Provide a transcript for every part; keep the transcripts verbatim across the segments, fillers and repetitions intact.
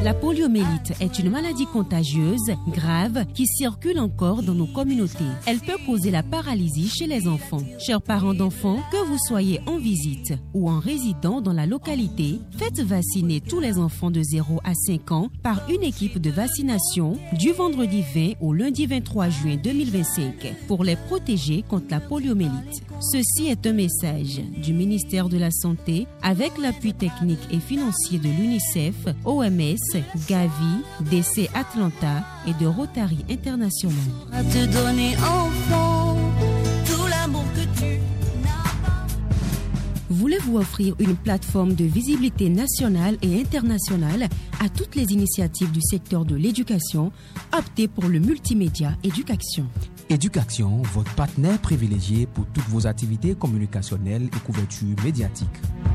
La poliomyélite est une maladie contagieuse, grave, qui circule encore dans nos communautés. Elle peut causer la paralysie chez les enfants. Chers parents d'enfants, que vous soyez en visite ou en résidant dans la localité, faites vacciner tous les enfants de zéro à cinq ans par une équipe de vaccination du vendredi vingt au lundi vingt-trois juin deux mille vingt-cinq pour les protéger contre la poliomyélite. Ceci est un message du ministère de la Santé avec l'appui technique et financier de l'UNICEF, O M S, Gavi, D C Atlanta et de Rotary International. À te donner enfant tout l'amour que tu n'as pas. Voulez-vous offrir une plateforme de visibilité nationale et internationale à toutes les initiatives du secteur de l'éducation? Optez pour le multimédia Éducation. Éducation, votre partenaire privilégié pour toutes vos activités communicationnelles et couverture médiatique.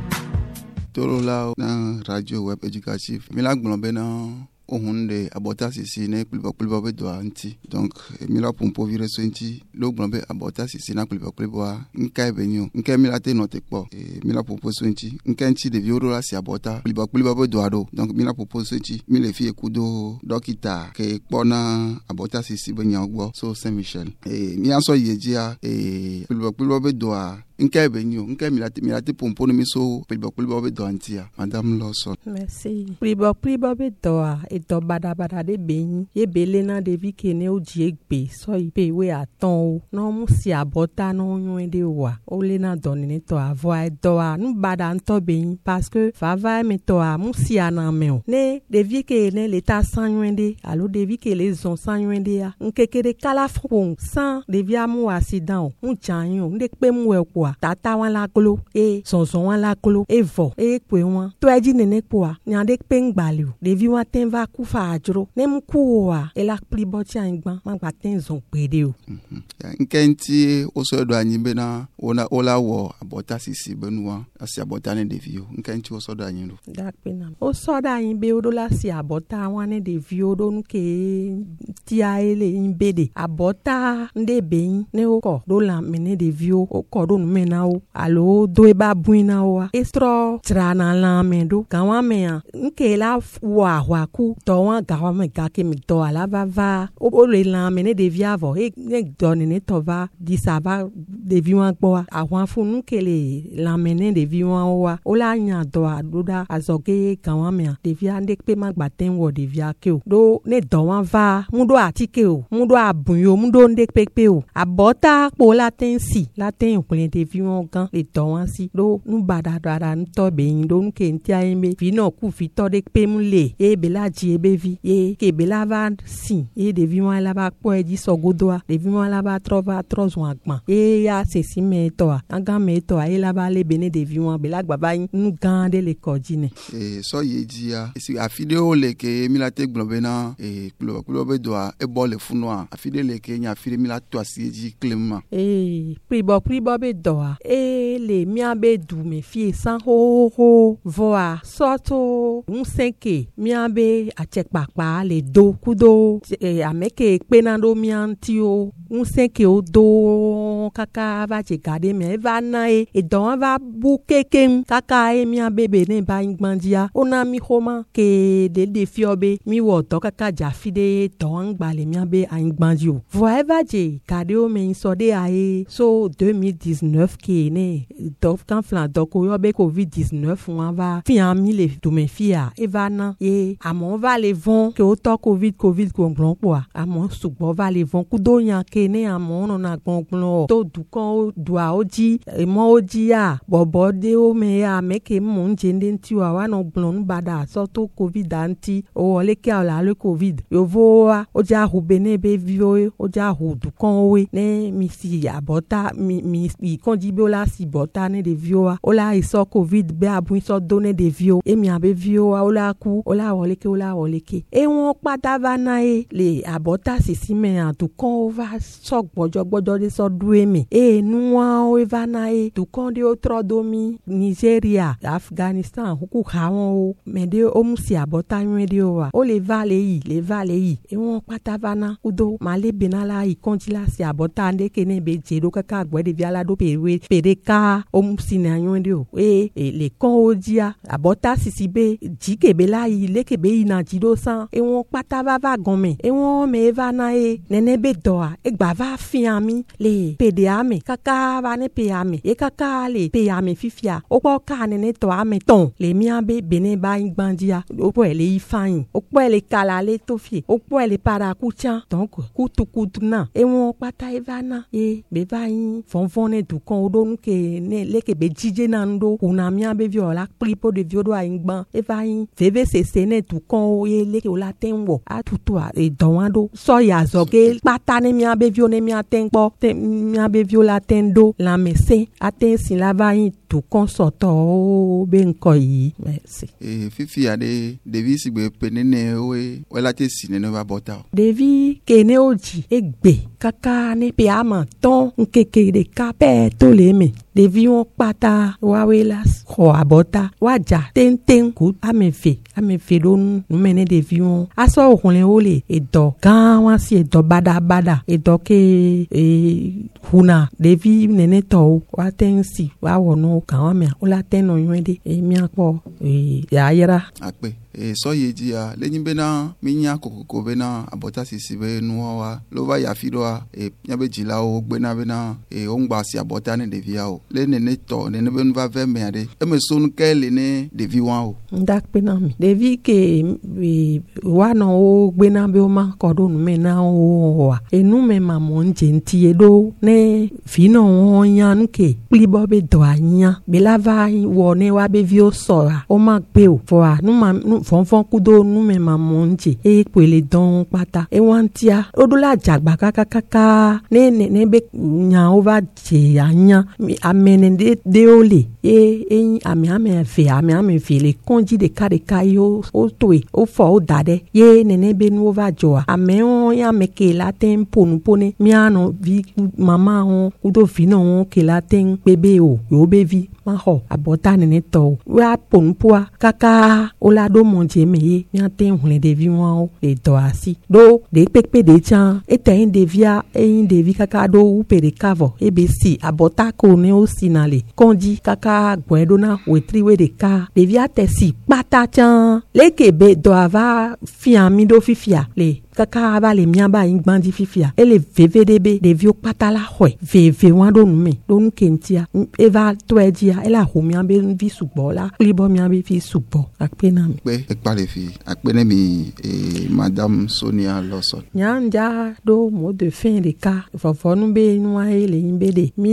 Torola na radio web éducatif. Milag blambena ohunde abota sisi ne kulba kulba be do anti. Donc mila pompo vire so anti lo blambe abota sisi na kulba kulba nkai benyo. Nkai mila te note po. E mila pompo so anti. Nkai anti de vioro la si abota kulba kulba be do ado. Donc mila pompo so anti mile fi ekudo dokita ke pona abota sisi be nyagbo so Saint Michel. E mi aso yejia e kulba kulba be do a Nkai benyo, nkai milate milate pompo no miso pelba pelba be do antia. Madame Lawson. Merci. Pelba pelba be do a e do bada bada de benyi. Ye belena de vi kene o jiegbe so ipe we aton o. No mu si abota no yun de wa. O le na do ni to avoa e do a nu bada nto benyi parce que fa va me to a mu si ana me o. Ne de vi ke ne l'état san yun de alo de vi ke les on san yun de a. Nkekere kala fon san de vi amu accident o. Mu janyo nde pe mu e kwa. Tata wan la klo e sonson wan la klo e vo e kwe wan to eji nene kwa nyande peng baliu de vi wan ten va ku fa ajro ne mu ku wa e la pli boti angban ma gba ten zon pede o nkenti o so do anyi be na ona ola wo abota sisi benua asi abota ne de vi o nkenti o so do anyi do da pe na o so da yin be o do la si abota wan ne de vi o do nke ti a ele yin be de abota nde be yin ne o ko do la mene de vi o ko do nu mena o alo do e ba buina o estro trana la mendo gawa mea nke la wa wa ku to wa gawa me ga ke mi to ala va va o le la mene de vi avo e ne do ne to va di sa va de vi wan gbo a wan funu ke le la mene de vi wan o wa o la nya do a do da azoge gawa mea de vi ande pe ma gba ten wo de vi ake o do ne do wan va mu do atike o mu do abun yo mu do nde pepe o abota po la ten si la ten o de vi wan gan le do wan si do nu bada dada nu to be yin do nu ke ntia yin be vi no ku fi to de pe mu le e be la ji e be vi e ke be la va si e de vi wan la ba po e ji so godo a de vi wan la ba tro va tro zon agban e ya se si me to a gan me to a e la ba le bene de vi wan be la gba ba yin nu gan de le ko ji ne e so ye ji a si afide o le ke mi la te glombe na e klo klo be do a e bo le funu a afide le ke nya afide mi la to asi ji klema e pri bo pri bo be do a e le mia be du me fie san ho ho voa soto un senke mia be a check papa le do kudo e ameke pe na do mianti o un senke o do kaka va che gade me va na e e do va bu keke kaka e mia bebe ne ba ngbandia ona mi homa ke de de fiobe mi wo to kaka ja fide to ngba le mia be a ngbandio voa va je gade o me so de ai so deux mille dix-neuf ke ne dof kan flan doko yo be covid dix-neuf on va fi ami le to me fia e va na e amon va le von ke o to covid covid ko nglon po amon sugbo va le von ku do yan ke ne amon on na gbongbon to du kan du a oji e mo oji a bobo de o me a me ke mo njende nti wa wa no gbon bada so to covid anti o le ke ala le covid yo vo o ja hu bene be vio o ja hu du kan we ne mi si abota mi mi kon di be la si bota ne de vio o la iso covid be abun so donne de vio e mi abe vio o la ku o la wole ke o la wole ke e won pada va na e le abota sisi me an tu kon va so gbojo gbojo de so du emi e nu wa o va na e tu kon de o tro domi Nigeria Afghanistan huku ha won o me de o mu si abota yun de o wa o le va le yi le va le yi e won pada va na udo ma le benala i konji la si abota nde ke ne be je do kaka gbo de via la do pe we pere ka o mu si na yun de o e e le kon o dia abota sisi be ji ke be la yi le ke be ina jido san e won pata va va gome e won me va na e nene be doa e gba va fiami le pediame kaka va ne peame e kaka le peame fifia o po ka nene to ame ton le mia be bene ba ingbandia o po ele ifain o po ele kala le tofi o po ele para kucha donc kutu kutu na e won pata e va na e be va yin fonfon ne du kon odo nu ke ne le ke be jije na ndo una mia be viola pripo de viodo a ingban e va yin veve se se ne du kon e le ke o la tenwo a tutu a e don ando so ya zoge pata ne mia be vio ne mia tenpo te mia be viola tendo la mese aten sin la va yin du kon soto be nko yi merci e fifi ade devi sigbe penene we wala te sinene ba bota devi kene oji egbe kaka ne pe ama ton nkeke de kape to le me devi on pata wa welas ko abota waja ten ten ku amefe amefe don nu mene devi on aso okunle ole edo gan wa si edo bada bada edo ke e huna devi nene to wa ten si wa wono kan wa me ola ten no yende e mi apo e ya yera akpe e so yeji ya lenyi bena minya kokoko bena abota sisi be nuwa lo va ya fidoa e nyabe jila o gbena bena e ongba si abota ne devia o le nene to nene ben va ve me ade e me sonu ke le ne devi wan o ndak pena mi devi ke wa no o gbena be o ma ko do nu me na o wa e nu me ma mo njenti e do ne fino o yan ke plibo be do anya be la va wo ne wa be vi o sora o ma gbe o fo a nu ma fonfon kudo nu me ma monje e pele don pata e wantia odola jagba kaka kaka ne ne ne be nya over je anya amene de de ole e e ami ame fe ami ame fe le konji de kare kayo o toy o fo o dade ye ne ne be nu over joa ame on ya me ke la tempo nu pone miano vi mama on kudo fino on ke la ten bebe o yo be vi ma ho abota ne ne to wa ponpoa kaka ola do monje meye mi aten hule de vi won e do asi do de pepe de chan e ten de via e in de vi kaka do u pe de kavo e be si abota ko ne o sinale konji kaka gwedo na wetri we de ka de via te si pata chan le ke be do ava fiami do fifia le kaka va le miaba ingbandi fifia ele vvdb de vio patala hwe vv wando nume don kentia eva toedia ela homia be vi subola libo mia be fi subo akpena mi pe ekpale fi akpene mi e madame Sonia Lawson nyanja do mot de fin de ka fofo nu be nwa ele imbe de mi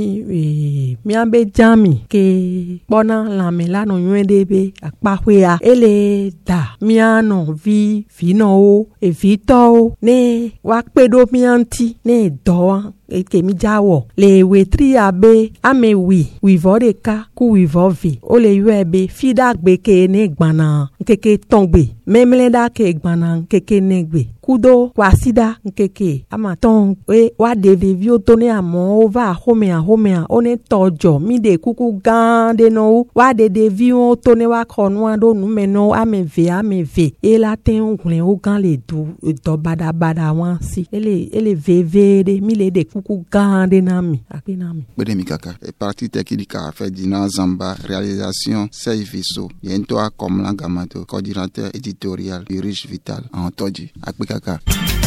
e mi abe jami ke bona la mela no nwedebe akpahwea ele da miano vi fino o e vi to ne wa pedo mianti ne do eke mi jawo le wetri abe ame wi wi vore ka ku wi vovi o le yu ebe fida gbe ke ne gbana keke tongbe memle da ke gbana keke negbe kudo kwa sida nkeke ama ton e wa deve vi o tone amo ova home a home a one tojo mi de kuku gande no wa de de vi o tone wa konu ando nu meno ame ve ame ve e la ten unle o gan le du do bada bada wan si ele ele ve ve de mi le de kuku gande na mi akena mi bede mi kaka e parti technique a fait dina zamba réalisation Seifiso yento a comme la gamato coordinateur éditorial du Riche Vital en toji akpe kaka.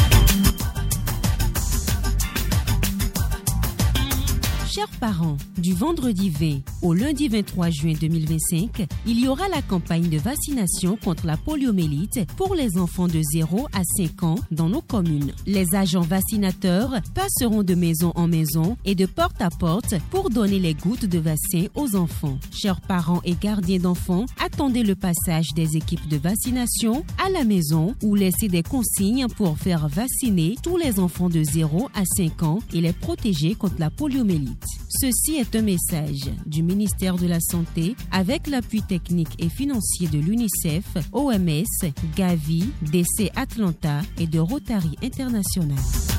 Chers parents, du vendredi vingt au lundi vingt-trois juin deux mille vingt-cinq, il y aura la campagne de vaccination contre la poliomyélite pour les enfants de zéro à cinq ans dans nos communes. Les agents vaccinateurs passeront de maison en maison et de porte à porte pour donner les gouttes de vaccin aux enfants. Chers parents et gardiens d'enfants, attendez le passage des équipes de vaccination à la maison ou laissez des consignes pour faire vacciner tous les enfants de zéro à cinq ans et les protéger contre la poliomyélite. Ceci est un message du ministère de la Santé avec l'appui technique et financier de l'UNICEF, O M S, Gavi, D C Atlanta et de Rotary International.